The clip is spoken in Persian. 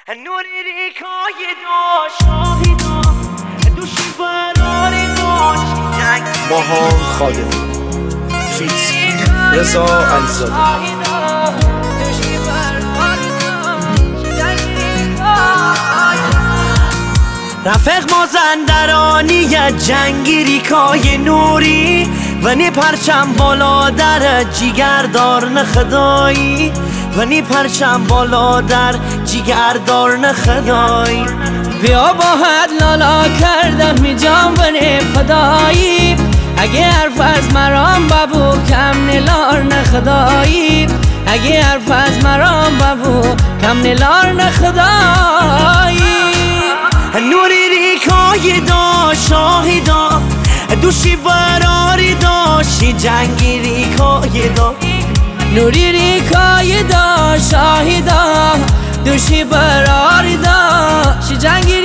نوری ریکای دا شاهیدا دوشی براری داشت جنگ ماهان خادمی فیت رضا علیزاده رفق مازندرانی جنگی ریکای نوری و نی پرچم بالا در جیگر دار نخدایی و نی پرچم بالا در جیگر دار نخدایی بیا با حد لالا کردم می جام بنه فدایی اگه حرف از مرام بابو کم نلار نخدایی اگه حرف از مرام بابو کم نلار نخدایی نوری ریکای دا شاهیدا دوشی براری داشتی جنگی ریکای دا نوری ریکای دا شاهیدا دوشی براری داشتی جنگی